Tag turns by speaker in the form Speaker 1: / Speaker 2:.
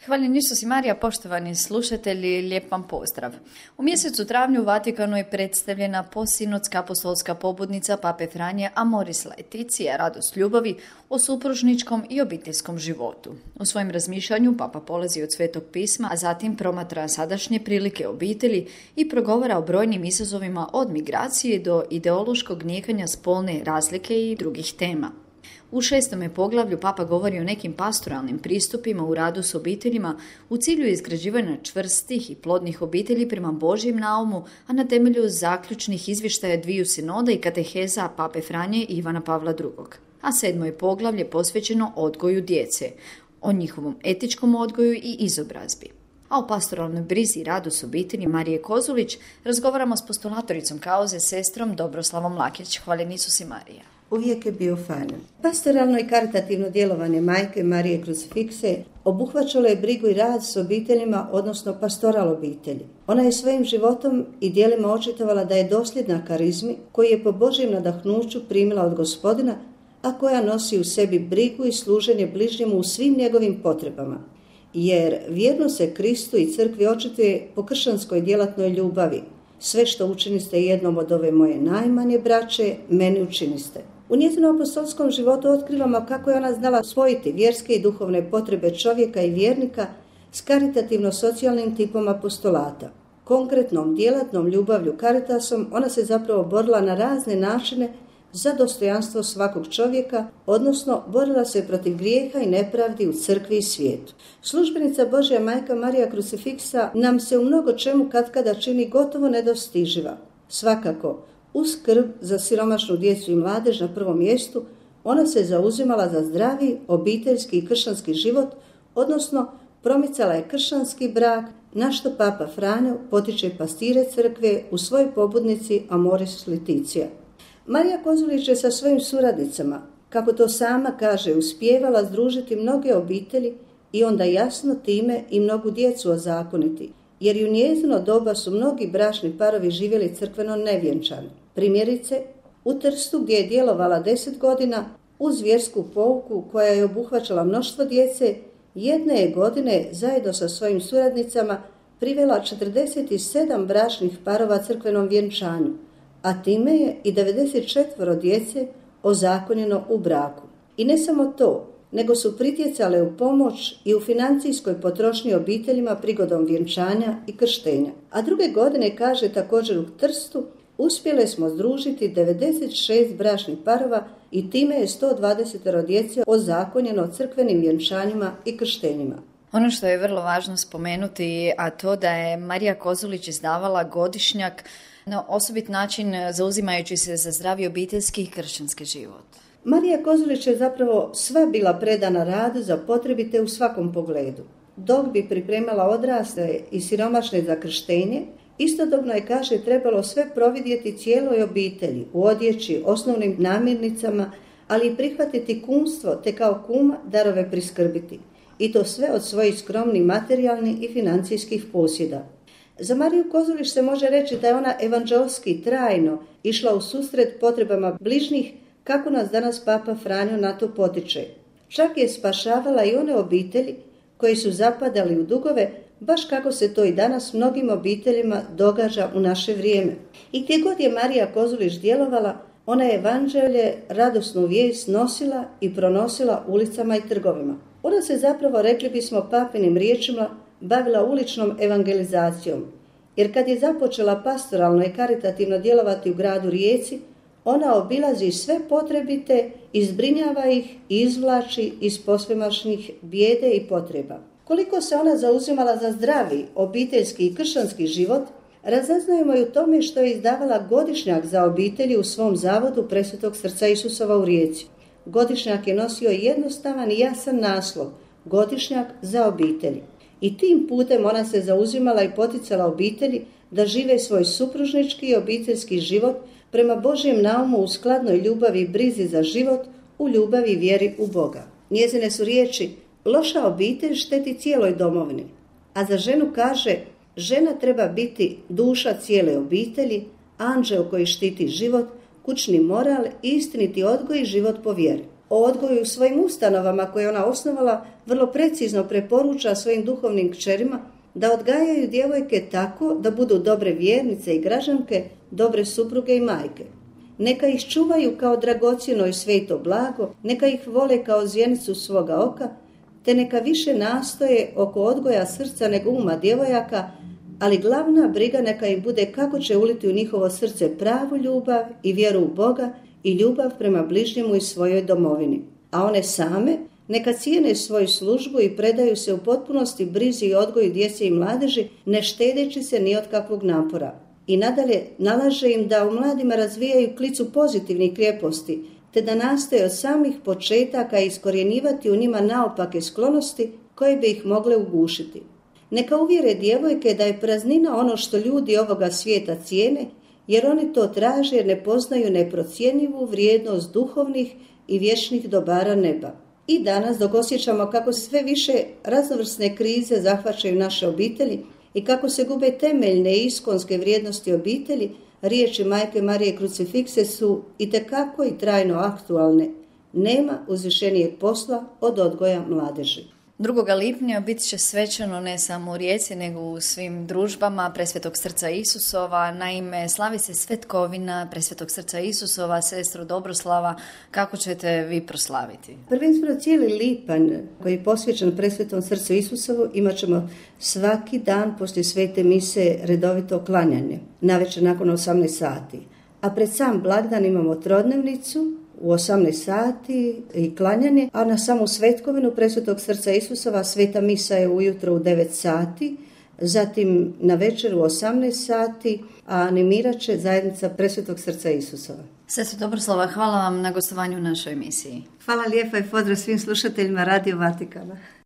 Speaker 1: Hvaljen Isus i Marija, poštovani slušatelji, lijep vam pozdrav. U mjesecu travnju u Vatikanu je predstavljena posinodska apostolska pobudnica Pape Franje Amoris Laetitia, radost ljubavi, o supružničkom i obiteljskom životu. U svojem razmišljanju Papa polazi od Svetog pisma, a zatim promatra sadašnje prilike obitelji i progovara o brojnim izazovima od migracije do ideološkog nijekanja spolne razlike i drugih tema. U 6. poglavlju Papa govori o nekim pastoralnim pristupima u radu s obiteljima u cilju izgrađivanja čvrstih i plodnih obitelji prema Božjem naumu, a na temelju zaključnih izvještaja dviju sinoda i kateheza Pape Franje i Ivana Pavla II. A 7. poglavlje posvećeno odgoju djece, o njihovom etičkom odgoju i izobrazbi. A o pastoralnoj brizi i radu s obitelji Marije Kozulić razgovaramo s postulatoricom Kauze, sestrom Dobroslavom Lakić. Hvaljen Isus i Marija.
Speaker 2: Uvijek je bio faljen. Pastoralno i karitativno djelovanje majke Marije Krucifikse obuhvaćalo je brigu i rad s obiteljima, odnosno pastoral obitelji. Ona je svojim životom i djelima očitovala da je dosljedna karizmi koji je po Božjem nadahnuću primila od Gospodina, a koja nosi u sebi brigu i služenje bližnjemu u svim njegovim potrebama. Jer vjerno se Kristu i crkvi očituje po kršćanskoj djelatnoj ljubavi. Sve što učiniste jednom od ove moje najmanje braće, meni učiniste. U njezinom apostolskom životu otkrivamo kako je ona znala spojiti vjerske i duhovne potrebe čovjeka i vjernika s karitativno-socijalnim tipom apostolata. Konkretnom djelatnom ljubavlju Caritasom ona se zapravo borila na razne načine za dostojanstvo svakog čovjeka, odnosno borila se protiv grijeha i nepravdi u crkvi i svijetu. Službenica Božja majka Marija Krucifiksa nam se u mnogo čemu katkada čini gotovo nedostiživa. Svakako, uz skrb za siromašnu djecu i mladež na prvom mjestu, ona se zauzimala za zdravi, obiteljski i kršćanski život, odnosno promicala je kršćanski brak, na što Papa Franjo potiče pastire crkve u svojoj pobudnici Amoris Laetitia. Marija Kozulić je sa svojim suradnicama, kako to sama kaže, uspijevala združiti mnoge obitelji i onda jasno time i mnogu djecu ozakoniti, jer i u njezino doba su mnogi bračni parovi živjeli crkveno nevjenčani. Primjerice, u Trstu gdje je djelovala 10 godina, uz vjersku pouku koja je obuhvaćala mnoštvo djece, jedne je godine zajedno sa svojim suradnicama privela 47 bračnih parova crkvenom vjenčanju, a time je i 94 djece ozakonjeno u braku. I ne samo to, nego su pritjecale u pomoć i u financijskoj potrošnji obiteljima prigodom vjenčanja i krštenja. A druge godine, kaže također u Trstu, uspjele smo združiti 96 bračnih parova i time je 120 djece ozakonjeno crkvenim vjenčanjima i krštenjima.
Speaker 1: Ono što je vrlo važno spomenuti, a to da je Marija Kozulić izdavala godišnjak na osobit način zauzimajući se za zdravi obiteljski i kršćanski život.
Speaker 2: Marija Kozulić je zapravo sva bila predana radu za potrebite u svakom pogledu. Dok bi pripremala odrasle i siromašne za krštenje, istodobno je, kaže, trebalo sve providjeti cijeloj obitelji, u odjeći, osnovnim namirnicama, ali i prihvatiti kumstvo te kao kuma darove priskrbiti. I to sve od svojih skromnih materijalnih i financijskih posjeda. Za Mariju Kozulić se može reći da je ona evanđelski trajno išla u susret potrebama bližnjih, kako nas danas Papa Franjo na to potiče. Čak je spašavala i one obitelji koji su zapadali u dugove, baš kako se to i danas mnogim obiteljima događa u naše vrijeme. I gdje god je Marija Kozulić djelovala, ona je evanđelje, radosnu vijest nosila i pronosila ulicama i trgovima. Ona se zapravo, rekli bismo papinim riječima, bavila uličnom evangelizacijom, jer kad je započela pastoralno i karitativno djelovati u gradu Rijeci, ona obilazi sve potrebite i zbrinjava ih i izvlači iz posvemašnih bijede i potreba. Koliko se ona zauzimala za zdravi, obiteljski i kršćanski život, razaznajemo i u tome što je izdavala godišnjak za obitelji u svom zavodu Presvetog srca Isusova u Rijeci. Godišnjak je nosio jednostavan i jasan naslov, godišnjak za obitelji. I tim putem ona se zauzimala i poticala obitelji da žive svoj supružnički i obiteljski život prema Božjem naumu u skladnoj ljubavi i brizi za život, u ljubavi i vjeri u Boga. Njezine su riječi: loša obitelj šteti cijeloj domovini, a za ženu kaže: žena treba biti duša cijele obitelji, anđeo koji štiti život, kućni moral i istiniti odgoj i život po vjeri. o odgoju u svojim ustanovama koje je ona osnovala vrlo precizno preporuča svojim duhovnim kćerima da odgajaju djevojke tako da budu dobre vjernice i građanke, dobre supruge i majke. Neka ih čuvaju kao dragocjeno i sveto blago, neka ih vole kao zjenicu svoga oka, te neka više nastoje oko odgoja srca nego uma djevojaka, ali glavna briga neka im bude kako će uliti u njihovo srce pravu ljubav i vjeru u Boga i ljubav prema bližnjemu i svojoj domovini. A one same neka cijene svoju službu i predaju se u potpunosti brizi i odgoju djece i mladeži, ne štedeći se ni od kakvog napora. I nadalje nalaže im da u mladima razvijaju klicu pozitivnih krijeposti, te da nastoje od samih početaka iskorjenjivati u njima naopake sklonosti koje bi ih mogle ugušiti. Neka uvjere djevojke da je praznina ono što ljudi ovoga svijeta cijene, jer oni to traže jer ne poznaju neprocjenjivu vrijednost duhovnih i vječnih dobara neba. I danas, dok osjećamo kako sve više raznovrsne krize zahvaćaju naše obitelji i kako se gube temeljne i iskonske vrijednosti obitelji, riječi Majke Marije Krucifikse su itekako i trajno aktualne. Nema uzvišenijeg posla od odgoja mladeži.
Speaker 1: 2. lipnja bit će svečano ne samo u Rijeci, nego u svim družbama Presvetog srca Isusova. Naime, slavi se svetkovina Presvetog srca Isusova. Sestro Dobroslava, kako ćete vi proslaviti?
Speaker 2: Prvenstveno cijeli lipanj koji je posvećen Presvetom srcu Isusovu imat ćemo svaki dan poslije svete mise redovito klanjanje, navečer nakon 18 sati. A pred sam blagdan imamo trodnevnicu u 18 sati i klanjanje, a na samu svetkovinu Presvetog srca Isusova sveta misa je ujutro u 9 sati, zatim na večer u 18 sati, a animirat će zajednica Presvetog srca Isusova.
Speaker 1: Sestro Dobroslava, hvala vam na gostovanju u našoj emisiji.
Speaker 2: Hvala lijepa i pozdrav svim slušateljima Radio Vatikana.